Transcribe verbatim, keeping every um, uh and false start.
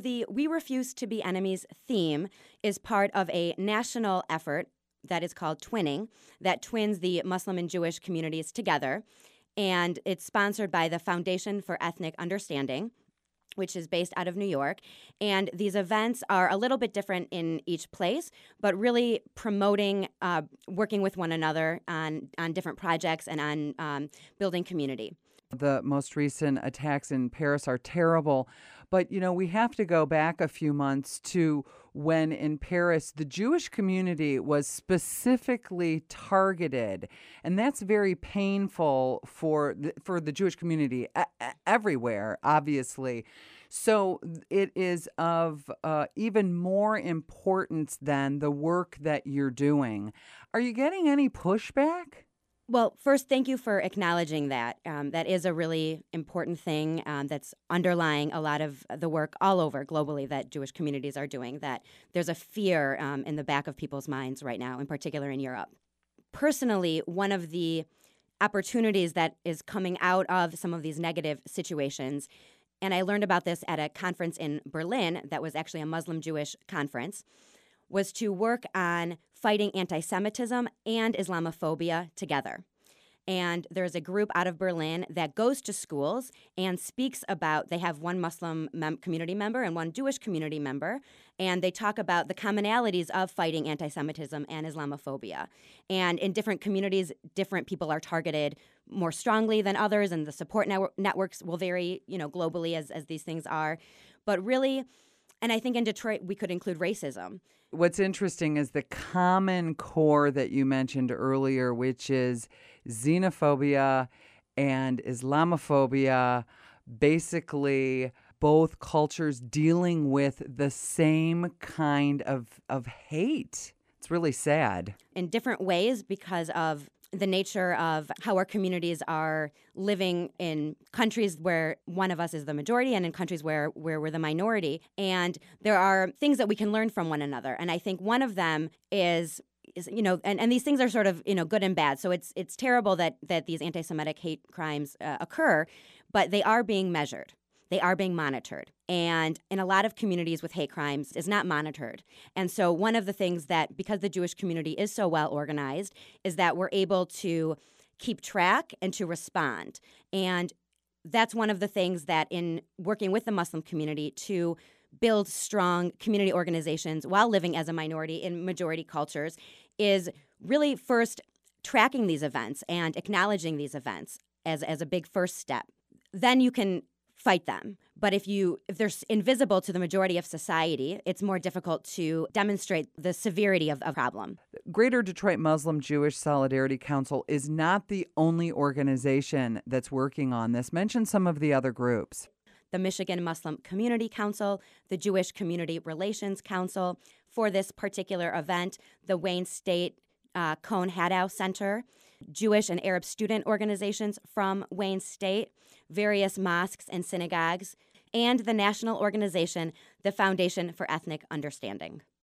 The We Refuse to Be Enemies theme is part of a national effort that is called Twinning, that twins the Muslim and Jewish communities together. And it's sponsored by the Foundation for Ethnic Understanding, which is based out of New York. And these events are a little bit different in each place, but really promoting uh, working with one another on, on different projects and on um, building community. The most recent attacks in Paris are terrible. But, you know, we have to go back a few months to when in Paris the Jewish community was specifically targeted. And that's very painful for the, for the Jewish community a- a- everywhere, obviously. So it is of uh, even more importance than the work that you're doing. Are you getting any pushback? Well, first, thank you for acknowledging that. Um, that is a really important thing um, that's underlying a lot of the work all over globally that Jewish communities are doing, that there's a fear um, in the back of people's minds right now, in particular in Europe. Personally, one of the opportunities that is coming out of some of these negative situations, and I learned about this at a conference in Berlin that was actually a Muslim-Jewish conference, was to work on fighting anti-Semitism and Islamophobia together. And there's a group out of Berlin that goes to schools and speaks about, they have one Muslim mem- community member and one Jewish community member, and they talk about the commonalities of fighting anti-Semitism and Islamophobia. And in different communities, different people are targeted more strongly than others, and the support network- networks will vary, you know, globally as, as these things are. But really, and I think in Detroit, we could include racism. What's interesting is the common core that you mentioned earlier, which is xenophobia and Islamophobia, basically both cultures dealing with the same kind of, of hate. It's really sad. In different ways because of the nature of how our communities are living in countries where one of us is the majority and in countries where, where we're the minority. And there are things that we can learn from one another. And I think one of them is, is you know, and, and these things are sort of, you know, good and bad. So it's it's terrible that, that these anti-Semitic hate crimes uh, occur, but they are being measured. They are being monitored. And in a lot of communities with hate crimes, is not monitored. And so one of the things that, because the Jewish community is so well organized, is that we're able to keep track and to respond. And that's one of the things that in working with the Muslim community to build strong community organizations while living as a minority in majority cultures is really first tracking these events and acknowledging these events as, as a big first step. Then you can fight them. But if you if they're invisible to the majority of society, it's more difficult to demonstrate the severity of a problem. Greater Detroit Muslim Jewish Solidarity Council is not the only organization that's working on this. Mention some of the other groups. The Michigan Muslim Community Council, the Jewish Community Relations Council, for this particular event, the Wayne State uh, Cohn Haddow Center, Jewish and Arab student organizations from Wayne State, various mosques and synagogues, and the national organization, the Foundation for Ethnic Understanding.